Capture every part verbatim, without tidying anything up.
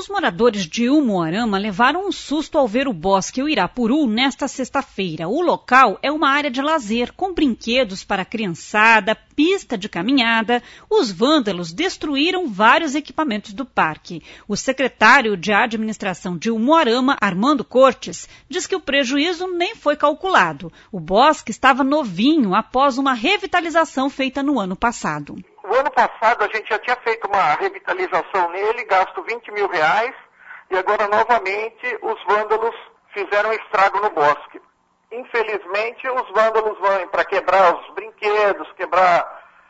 Os moradores de Umuarama levaram um susto ao ver o bosque Uirapuru nesta sexta-feira. O local é uma área de lazer com brinquedos para a criançada, pista de caminhada. Os vândalos destruíram vários equipamentos do parque. O secretário de administração de Umuarama, Armando Cortes, diz que o prejuízo nem foi calculado. O bosque estava novinho após uma revitalização feita no ano passado. O ano passado a gente já tinha feito uma revitalização nele, gasto vinte mil reais, e agora novamente os vândalos fizeram estrago no bosque. Infelizmente os vândalos vão para quebrar os brinquedos, quebrar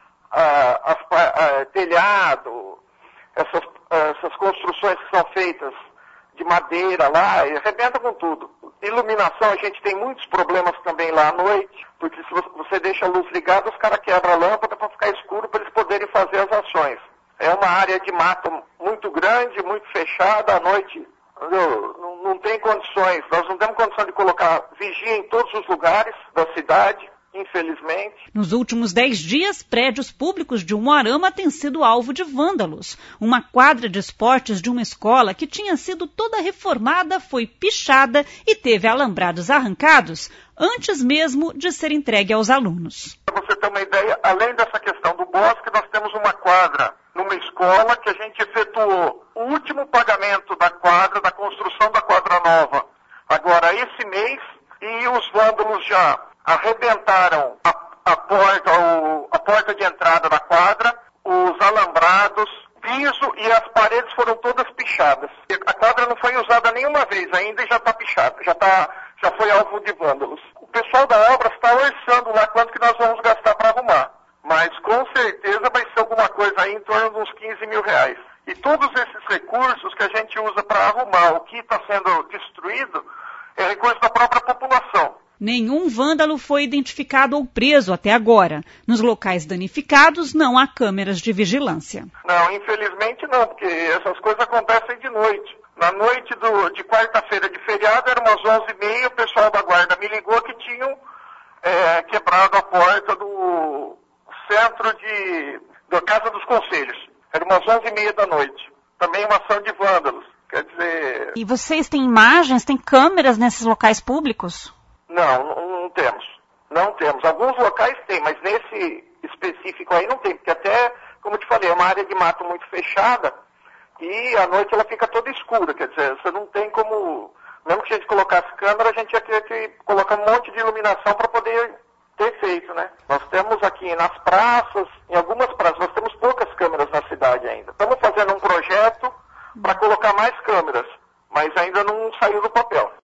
ah, as, ah, telhado, essas, ah, essas construções que são feitas de madeira lá, e arrebenta com tudo. Iluminação, a gente tem muitos problemas também lá à noite, porque se você deixa a luz ligada, os caras quebram a lâmpada para ficar escuro para eles poderem fazer as ações. É uma área de mato muito grande, muito fechada, à noite não, não tem condições, nós não temos condição de colocar vigia em todos os lugares da cidade, infelizmente. Nos últimos dez dias, prédios públicos de Umuarama têm sido alvo de vândalos. Uma quadra de esportes de uma escola que tinha sido toda reformada foi pichada e teve alambrados arrancados antes mesmo de ser entregue aos alunos. Para você ter uma ideia, além dessa questão do bosque, nós temos uma quadra numa escola que a gente efetuou o último pagamento da quadra, da construção da quadra nova, agora esse mês, e os vândalos já arrebentaram a, a, porta, o, a porta de entrada da quadra, os alambrados, piso e as paredes foram todas pichadas. A quadra não foi usada nenhuma vez ainda e já está pichada, já, tá, já foi alvo de vândalos. O pessoal da obra está orçando lá quanto que nós vamos gastar para arrumar, mas com certeza vai ser alguma coisa aí em torno de uns quinze mil reais. E todos esses recursos que a gente usa para arrumar o que está sendo destruído é recurso da própria população. Nenhum vândalo foi identificado ou preso até agora. Nos locais danificados não há câmeras de vigilância. Não, infelizmente não, porque essas coisas acontecem de noite. Na noite do, de quarta-feira de feriado, eram umas onze e meia, o pessoal da guarda me ligou que tinham é, quebrado a porta do centro de, da Casa dos Conselhos. Era umas onze e meia da noite. Também uma ação de vândalos. Quer dizer... E vocês têm imagens, têm câmeras nesses locais públicos? Não, não, não temos. Não temos. Alguns locais tem, mas nesse específico aí não tem, porque até, como eu te falei, é uma área de mato muito fechada e à noite ela fica toda escura, quer dizer, você não tem como, mesmo que a gente colocasse câmera, a gente ia ter que colocar um monte de iluminação para poder ter feito, né? Nós temos aqui nas praças, em algumas praças, nós temos poucas câmeras na cidade ainda. Estamos fazendo um projeto para colocar mais câmeras, mas ainda não saiu do papel.